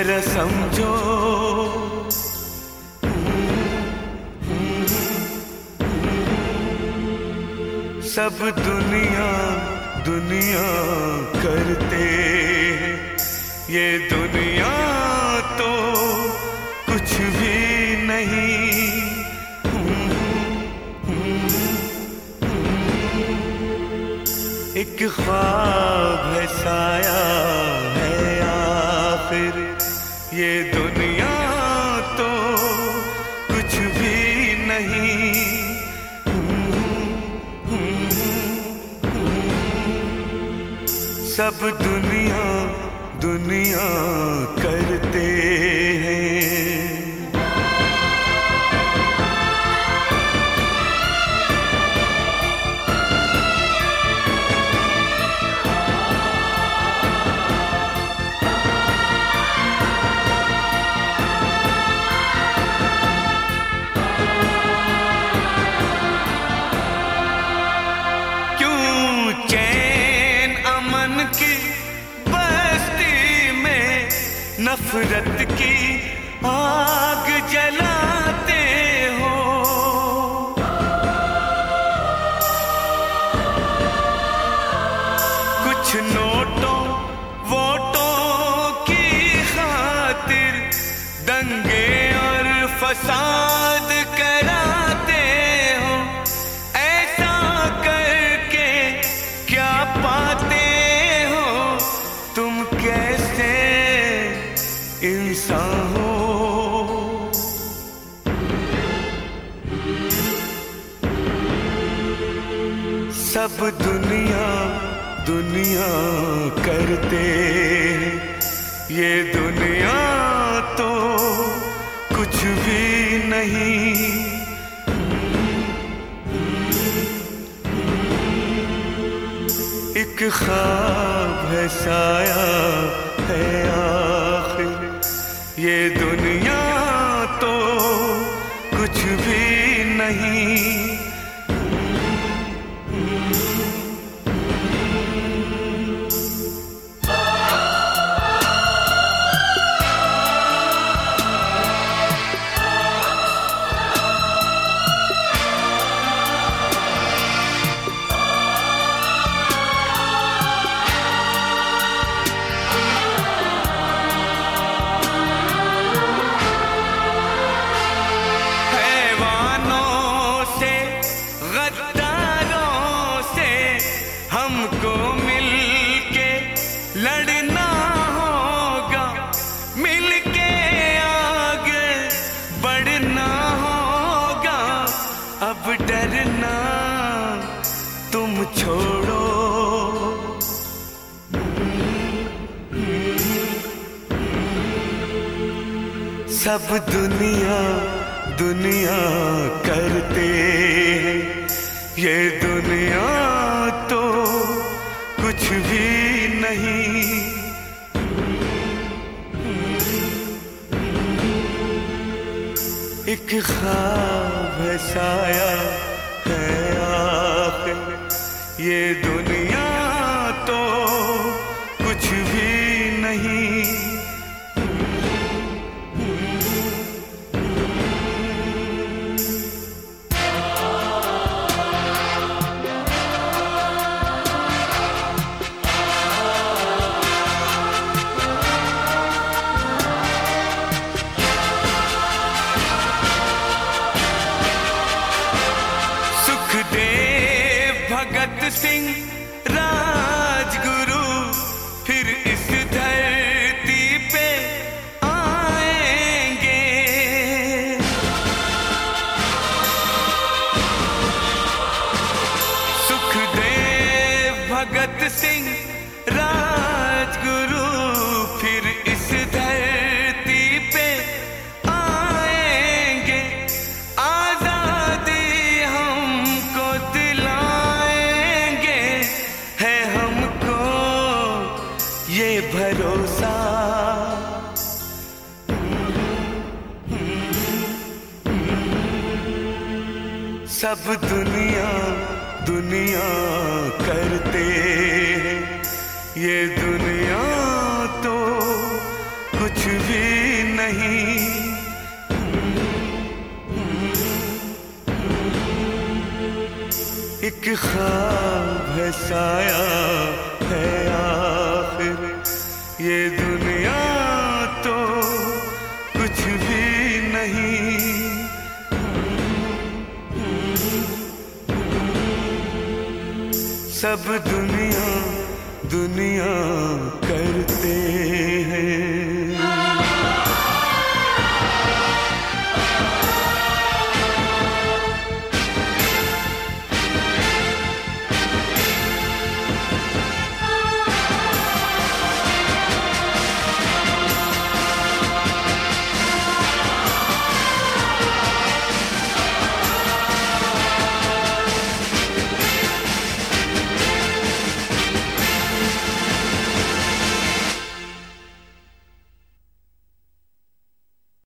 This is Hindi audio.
जरा समझो। सब दुनिया दुनिया करते हैं, ये दुनिया तो कुछ भी नहीं। एक ख्वाब है, साया है आखिर, ये दुनिया तो कुछ भी नहीं। सब दुनिया दुनिया करते हैं। नफरत की आग जलाते हो, कुछ नोटों वोटों की खातिर दंगे और फसाद कराते हो। ऐसा करके क्या पाते हो तुम, कैसे इंसान हो। सब दुनिया दुनिया करते हैं, ये दुनिया तो कुछ भी नहीं। एक ख्वाब है, साया है आखिर, ये दुनिया तो कुछ भी नहीं। हमको मिलके लड़ना होगा, मिलके आगे बढ़ना होगा। अब डरना तुम छोड़ो, सब दुनिया दुनिया करते हैं, ये दुनिया तो कुछ भी नहीं। एक ख्वाब है, साया है आखिर, ये दुनिया तो कुछ भी नहीं। भगत सिंह राजगुरु फिर इस धरती पे आएंगे। सुखदेव भगत सिंह राजगुरु फिर इस धरती पे आएंगे। आजादी हमको दिलाएंगे, है हमको ये भरोसा। सब दुनिया दुनिया करते हैं, ये दुनिया तो कुछ भी नहीं। एक ख्वाब है, साया है आखिर, ये दुनिया तो कुछ भी नहीं। सब दुनिया दुनिया करते